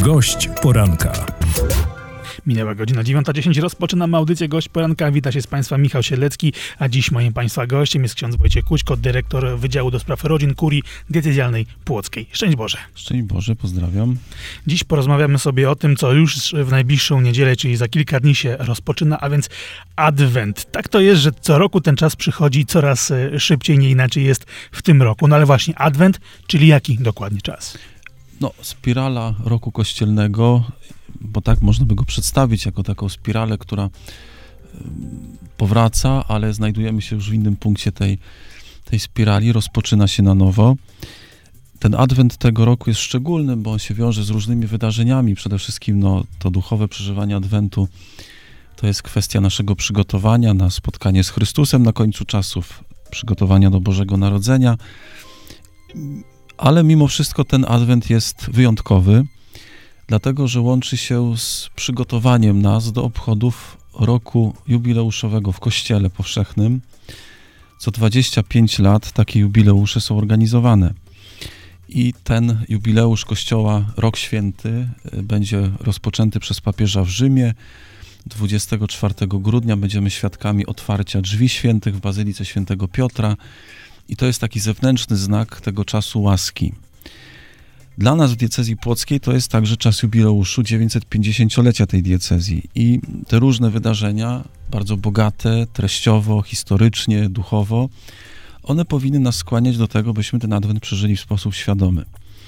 Gość poranka. Minęła godzina 9:10. Rozpoczynamy audycję Gość Poranka. Wita się z Państwa Michał Sielecki, a dziś moim Państwa gościem jest ksiądz Wojciech Kućko, dyrektor Wydziału do Spraw Rodzin Kurii Diecezjalnej Płockiej. Szczęść Boże. Szczęść Boże, pozdrawiam. Dziś porozmawiamy sobie o tym, co już w najbliższą niedzielę, czyli za kilka dni się rozpoczyna, a więc Adwent. Tak to jest, że co roku ten czas przychodzi coraz szybciej, nie inaczej jest w tym roku. No ale właśnie Adwent, czyli jaki dokładnie czas? Spirala roku kościelnego, bo tak można by go przedstawić, jako taką spiralę, która powraca, ale znajdujemy się już w innym punkcie tej spirali, rozpoczyna się na nowo. Ten Adwent tego roku jest szczególny, bo on się wiąże z różnymi wydarzeniami. Przede wszystkim to duchowe przeżywanie Adwentu to jest kwestia naszego przygotowania na spotkanie z Chrystusem na końcu czasów, przygotowania do Bożego Narodzenia. Ale mimo wszystko ten Adwent jest wyjątkowy, dlatego że łączy się z przygotowaniem nas do obchodów roku jubileuszowego w Kościele Powszechnym. Co 25 lat takie jubileusze są organizowane. I ten jubileusz Kościoła, Rok Święty, będzie rozpoczęty przez papieża w Rzymie. 24 grudnia będziemy świadkami otwarcia drzwi świętych w Bazylice Świętego Piotra. I to jest taki zewnętrzny znak tego czasu łaski. Dla nas w diecezji płockiej to jest także czas jubileuszu 950-lecia tej diecezji. I te różne wydarzenia, bardzo bogate, treściowo, historycznie, duchowo, one powinny nas skłaniać do tego, byśmy ten Adwent przeżyli w sposób świadomy.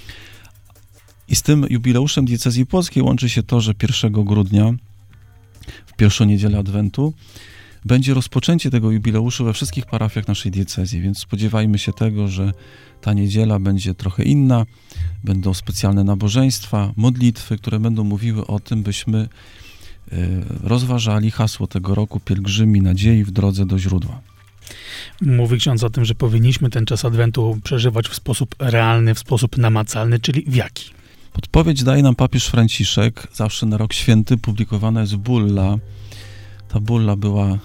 I z tym jubileuszem diecezji płockiej łączy się to, że 1 grudnia, w pierwszą niedzielę Adwentu, będzie rozpoczęcie tego jubileuszu we wszystkich parafiach naszej diecezji, więc spodziewajmy się tego, że ta niedziela będzie trochę inna, będą specjalne nabożeństwa, modlitwy, które będą mówiły o tym, byśmy rozważali hasło tego roku: pielgrzymi nadziei w drodze do źródła. Mówi ksiądz o tym, że powinniśmy ten czas Adwentu przeżywać w sposób realny, w sposób namacalny, czyli w jaki? Podpowiedź daje nam papież Franciszek. Zawsze na Rok Święty publikowana jest bulla. Ta bulla była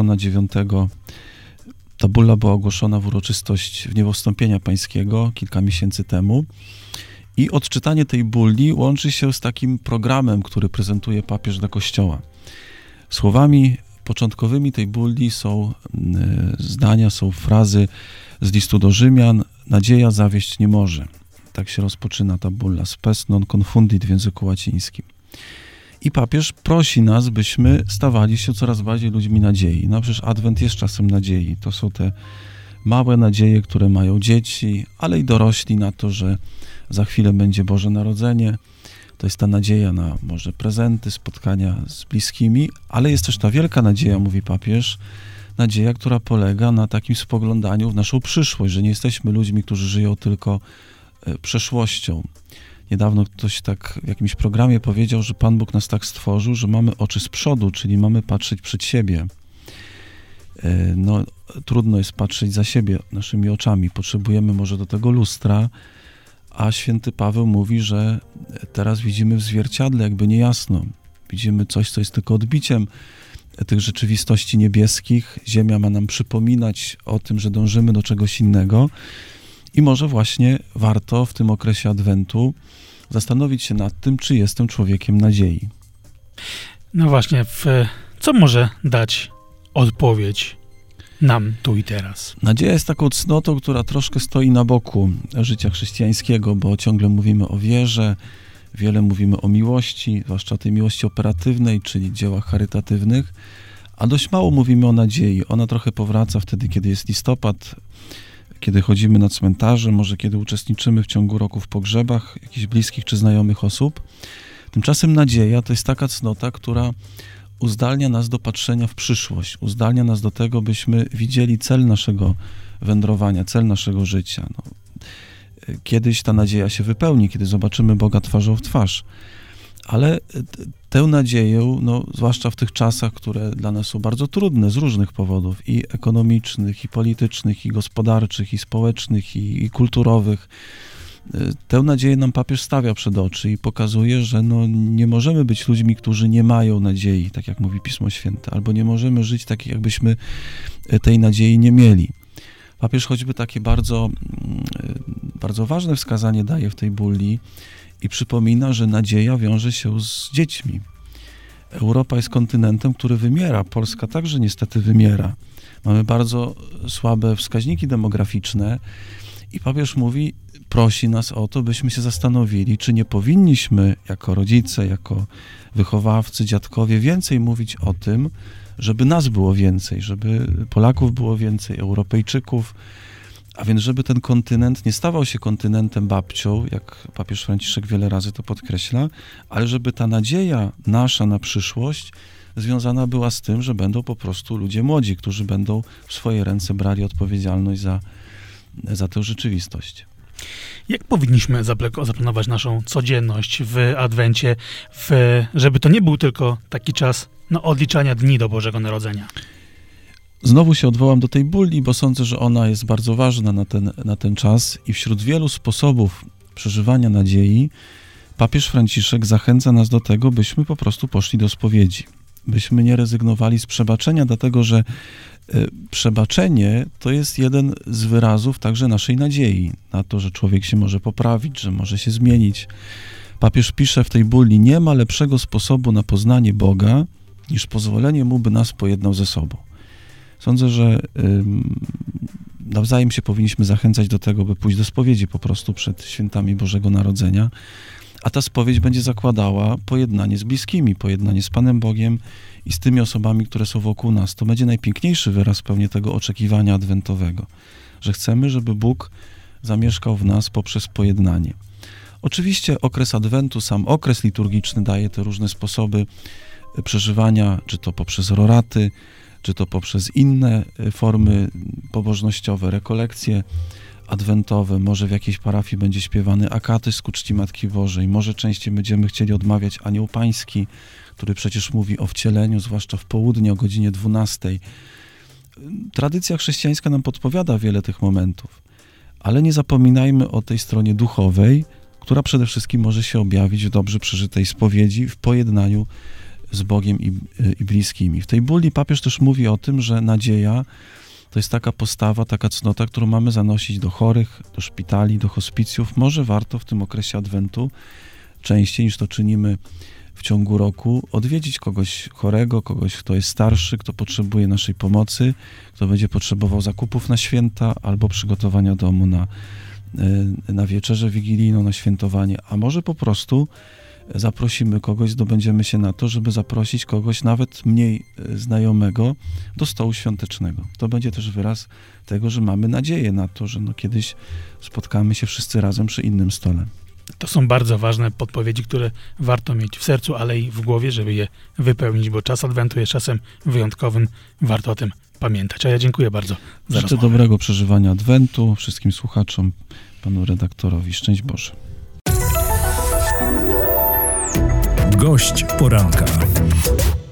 ogłoszona w uroczystość Wniebowstąpienia Pańskiego kilka miesięcy temu. I odczytanie tej bulli łączy się z takim programem, który prezentuje papież dla Kościoła. Słowami początkowymi tej bulli są zdania, są frazy z listu do Rzymian: nadzieja zawieść nie może. Tak się rozpoczyna ta bulla. Spes non confundit w języku łacińskim. I papież prosi nas, byśmy stawali się coraz bardziej ludźmi nadziei. No przecież Adwent jest czasem nadziei. To są te małe nadzieje, które mają dzieci, ale i dorośli na to, że za chwilę będzie Boże Narodzenie. To jest ta nadzieja na może prezenty, spotkania z bliskimi, ale jest też ta wielka nadzieja, mówi papież, nadzieja, która polega na takim spoglądaniu w naszą przyszłość, że nie jesteśmy ludźmi, którzy żyją tylko przeszłością. Niedawno ktoś tak w jakimś programie powiedział, że Pan Bóg nas tak stworzył, że mamy oczy z przodu, czyli mamy patrzeć przed siebie. Trudno jest patrzeć za siebie naszymi oczami. Potrzebujemy może do tego lustra, a święty Paweł mówi, że teraz widzimy w zwierciadle jakby niejasno. Widzimy coś, co jest tylko odbiciem tych rzeczywistości niebieskich. Ziemia ma nam przypominać o tym, że dążymy do czegoś innego. I może właśnie warto w tym okresie Adwentu zastanowić się nad tym, czy jestem człowiekiem nadziei. No właśnie, co może dać odpowiedź nam tu i teraz? Nadzieja jest taką cnotą, która troszkę stoi na boku życia chrześcijańskiego, bo ciągle mówimy o wierze, wiele mówimy o miłości, zwłaszcza o tej miłości operatywnej, czyli dziełach charytatywnych, a dość mało mówimy o nadziei. Ona trochę powraca wtedy, kiedy jest listopad, kiedy chodzimy na cmentarze, może kiedy uczestniczymy w ciągu roku w pogrzebach jakichś bliskich czy znajomych osób. Tymczasem nadzieja to jest taka cnota, która uzdalnia nas do patrzenia w przyszłość, uzdalnia nas do tego, byśmy widzieli cel naszego wędrowania, cel naszego życia. Kiedyś ta nadzieja się wypełni, kiedy zobaczymy Boga twarzą w twarz. Ale tę nadzieję, zwłaszcza w tych czasach, które dla nas są bardzo trudne z różnych powodów, i ekonomicznych, i politycznych, i gospodarczych, i społecznych, i kulturowych, tę nadzieję nam papież stawia przed oczy i pokazuje, że nie możemy być ludźmi, którzy nie mają nadziei, tak jak mówi Pismo Święte, albo nie możemy żyć tak, jakbyśmy tej nadziei nie mieli. Papież choćby takie bardzo, bardzo ważne wskazanie daje w tej bulli i przypomina, że nadzieja wiąże się z dziećmi. Europa jest kontynentem, który wymiera. Polska także niestety wymiera. Mamy bardzo słabe wskaźniki demograficzne i papież mówi, prosi nas o to, byśmy się zastanowili, czy nie powinniśmy jako rodzice, jako wychowawcy, dziadkowie więcej mówić o tym, żeby nas było więcej, żeby Polaków było więcej, Europejczyków, a więc żeby ten kontynent nie stawał się kontynentem babcią, jak papież Franciszek wiele razy to podkreśla, ale żeby ta nadzieja nasza na przyszłość związana była z tym, że będą po prostu ludzie młodzi, którzy będą w swoje ręce brali odpowiedzialność za tę rzeczywistość. Jak powinniśmy zaplanować naszą codzienność w Adwencie, żeby to nie był tylko taki czas odliczania dni do Bożego Narodzenia? Znowu się odwołam do tej bulli, bo sądzę, że ona jest bardzo ważna na ten czas i wśród wielu sposobów przeżywania nadziei papież Franciszek zachęca nas do tego, byśmy po prostu poszli do spowiedzi. Byśmy nie rezygnowali z przebaczenia, dlatego że przebaczenie to jest jeden z wyrazów także naszej nadziei na to, że człowiek się może poprawić, że może się zmienić. Papież pisze w tej bulli, nie ma lepszego sposobu na poznanie Boga, niż pozwolenie Mu, by nas pojednał ze sobą. Sądzę, że nawzajem się powinniśmy zachęcać do tego, by pójść do spowiedzi po prostu przed świętami Bożego Narodzenia, a ta spowiedź będzie zakładała pojednanie z bliskimi, pojednanie z Panem Bogiem i z tymi osobami, które są wokół nas. To będzie najpiękniejszy wyraz pewnie tego oczekiwania adwentowego, że chcemy, żeby Bóg zamieszkał w nas poprzez pojednanie. Oczywiście okres Adwentu, sam okres liturgiczny daje te różne sposoby przeżywania, czy to poprzez roraty, czy to poprzez inne formy pobożnościowe, rekolekcje adwentowe, może w jakiejś parafii będzie śpiewany akatyzm ku czci Matki Bożej, może częściej będziemy chcieli odmawiać Anioł Pański, który przecież mówi o wcieleniu, zwłaszcza w południe o godzinie 12. Tradycja chrześcijańska nam podpowiada wiele tych momentów, ale nie zapominajmy o tej stronie duchowej, która przede wszystkim może się objawić w dobrze przeżytej spowiedzi, w pojednaniu z Bogiem i bliskimi. W tej bulli papież też mówi o tym, że nadzieja to jest taka postawa, taka cnota, którą mamy zanosić do chorych, do szpitali, do hospicjów. Może warto w tym okresie Adwentu, częściej niż to czynimy w ciągu roku, odwiedzić kogoś chorego, kogoś, kto jest starszy, kto potrzebuje naszej pomocy, kto będzie potrzebował zakupów na święta albo przygotowania domu na wieczerzę wigilijną, na świętowanie, a może po prostu zaprosimy kogoś, zdobędziemy się na to, żeby zaprosić kogoś nawet mniej znajomego do stołu świątecznego. To będzie też wyraz tego, że mamy nadzieję na to, że kiedyś spotkamy się wszyscy razem przy innym stole. To są bardzo ważne podpowiedzi, które warto mieć w sercu, ale i w głowie, żeby je wypełnić, bo czas Adwentu jest czasem wyjątkowym. Warto o tym pamiętać. A ja dziękuję bardzo za rozmowę. Życzę dobrego przeżywania Adwentu wszystkim słuchaczom, panu redaktorowi. Szczęść Boże. Gość poranka.